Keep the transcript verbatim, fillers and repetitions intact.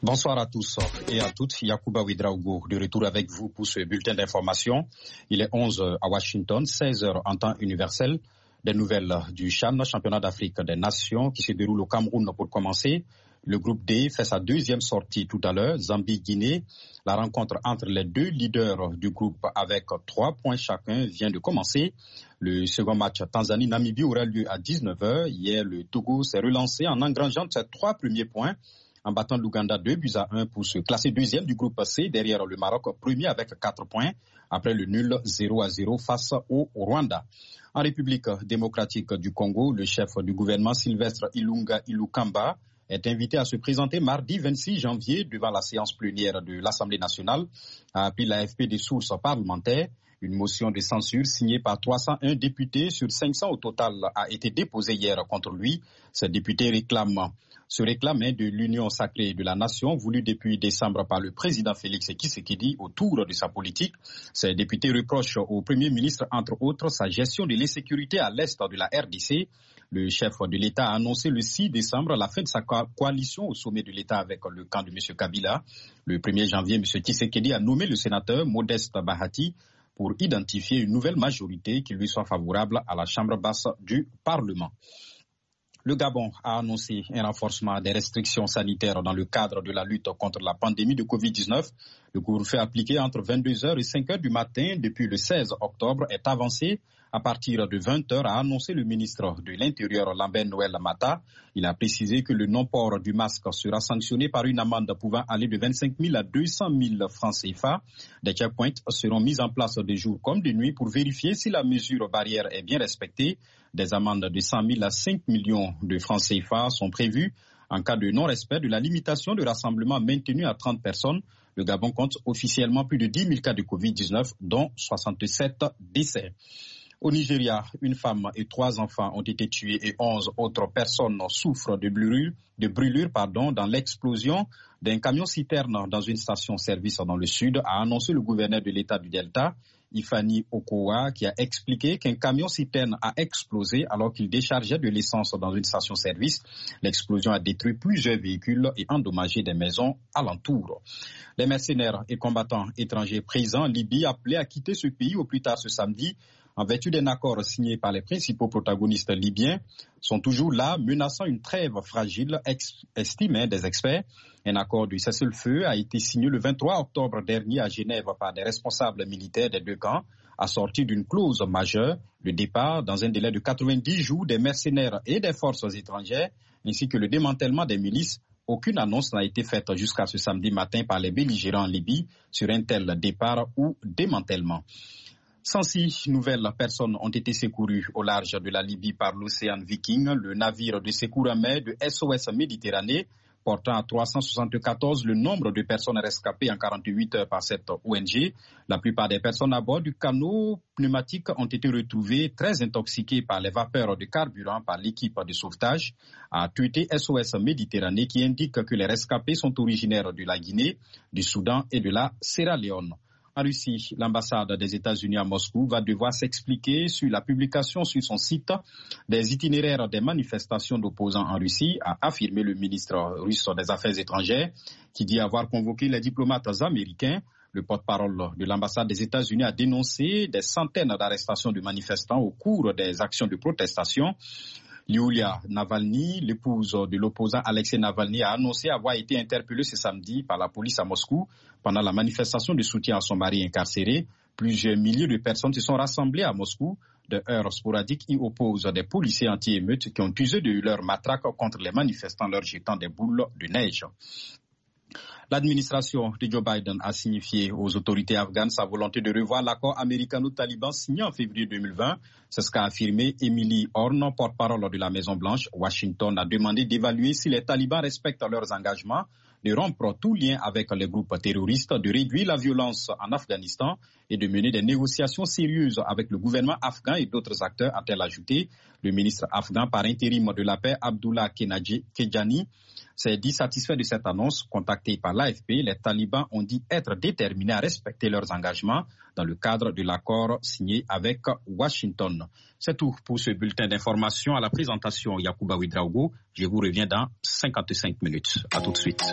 Bonsoir à tous et à toutes. Yacouba Ouedraogo de retour avec vous pour ce bulletin d'information. Il est onze heures à Washington, seize heures en temps universel. Des nouvelles du CHAN, Championnat d'Afrique des Nations, qui se déroule au Cameroun pour commencer. Le groupe D fait sa deuxième sortie tout à l'heure, Zambie-Guinée. La rencontre entre les deux leaders du groupe avec trois points chacun vient de commencer. Le second match Tanzanie-Namibie aura lieu à dix-neuf heures. Hier, le Togo s'est relancé en engrangeant ses trois premiers points, en battant l'Ouganda deux buts à un pour se classer deuxième du groupe C, derrière le Maroc premier avec quatre points, après le nul zéro à zéro face au Rwanda. En République démocratique du Congo, le chef du gouvernement Sylvestre Ilunga Ilukamba est invité à se présenter mardi vingt-six janvier devant la séance plénière de l'Assemblée nationale, a appris l'A F P des sources parlementaires. Une motion de censure signée par trois cent un députés sur cinq cents au total a été déposée hier contre lui. Ces députés réclament se réclamaient de l'union sacrée de la nation voulue depuis décembre par le président Félix Tshisekedi autour de sa politique. Ces députés reprochent au Premier ministre, entre autres, sa gestion de l'insécurité à l'est de la R D C. Le chef de l'État a annoncé le six décembre la fin de sa coalition au sommet de l'État avec le camp de M. Kabila. Le premier janvier, M. Tshisekedi a nommé le sénateur Modeste Bahati pour identifier une nouvelle majorité qui lui soit favorable à la Chambre basse du Parlement. Le Gabon a annoncé un renforcement des restrictions sanitaires dans le cadre de la lutte contre la pandémie de covid dix-neuf. Le couvre-feu appliqué entre vingt-deux heures et cinq heures du matin depuis le seize octobre est avancé à partir de vingt heures, a annoncé le ministre de l'Intérieur Lambert Noël Mata. Il a précisé que le non-port du masque sera sanctionné par une amende pouvant aller de vingt-cinq mille à deux cent mille francs C F A. Des checkpoints seront mis en place de jour comme de nuit pour vérifier si la mesure barrière est bien respectée. Des amendes de cent mille à cinq millions de francs C F A sont prévues en cas de non-respect de la limitation de rassemblement maintenue à trente personnes. Le Gabon compte officiellement plus de dix mille cas de covid dix-neuf, dont soixante-sept décès. Au Nigeria, une femme et trois enfants ont été tués et onze autres personnes souffrent de brûlures, de brûlures pardon, dans l'explosion d'un camion-citerne dans une station-service dans le sud, a annoncé le gouverneur de l'État du Delta, Ifani Okowa, qui a expliqué qu'un camion-citerne a explosé alors qu'il déchargeait de l'essence dans une station-service. L'explosion a détruit plusieurs véhicules et endommagé des maisons alentour. Les mercenaires et combattants étrangers présents en Libye appelés à quitter ce pays au plus tard ce samedi, en vertu d'un accord signé par les principaux protagonistes libyens, sont toujours là, menaçant une trêve fragile, estimée des experts. Un accord de cessez-le-feu a été signé le vingt-trois octobre dernier à Genève par des responsables militaires des deux camps, assorti d'une clause majeure, le départ dans un délai de quatre-vingt-dix jours des mercenaires et des forces étrangères, ainsi que le démantèlement des milices. Aucune annonce n'a été faite jusqu'à ce samedi matin par les belligérants en Libye sur un tel départ ou démantèlement. cent six nouvelles personnes ont été secourues au large de la Libye par l'Océan Viking, le navire de secours en mer de S O S Méditerranée, portant à trois cent soixante-quatorze le nombre de personnes rescapées en quarante-huit heures par cette O N G. La plupart des personnes à bord du canot pneumatique ont été retrouvées très intoxiquées par les vapeurs de carburant par l'équipe de sauvetage, a tweeté S O S Méditerranée, qui indique que les rescapés sont originaires de la Guinée, du Soudan et de la Sierra Leone. En Russie, l'ambassade des États-Unis à Moscou va devoir s'expliquer sur la publication sur son site des itinéraires des manifestations d'opposants en Russie, a affirmé le ministre russe des Affaires étrangères, qui dit avoir convoqué les diplomates américains. Le porte-parole de l'ambassade des États-Unis a dénoncé des centaines d'arrestations de manifestants au cours des actions de protestation. Yulia Navalny, l'épouse de l'opposant Alexei Navalny, a annoncé avoir été interpellée ce samedi par la police à Moscou pendant la manifestation de soutien à son mari incarcéré. Plusieurs milliers de personnes se sont rassemblées à Moscou. De heurts sporadiques y opposent des policiers anti-émeutes qui ont usé de leurs matraques contre les manifestants leur jetant des boules de neige. L'administration de Joe Biden a signifié aux autorités afghanes sa volonté de revoir l'accord américano-taliban signé en février deux mille vingt. C'est ce qu'a affirmé Emily Horn, porte-parole de la Maison-Blanche. Washington a demandé d'évaluer si les talibans respectent leurs engagements, de rompre tout lien avec les groupes terroristes, de réduire la violence en Afghanistan et de mener des négociations sérieuses avec le gouvernement afghan et d'autres acteurs, a-t-elle ajouté. Le ministre afghan par intérim de la paix, Abdullah Kejani, s'est dit satisfait de cette annonce. Contacté par l'A F P, les talibans ont dit être déterminés à respecter leurs engagements dans le cadre de l'accord signé avec Washington. C'est tout pour ce bulletin d'information. À la présentation, Yacouba Ouedraogo. Je vous reviens dans cinquante-cinq minutes. À tout de suite.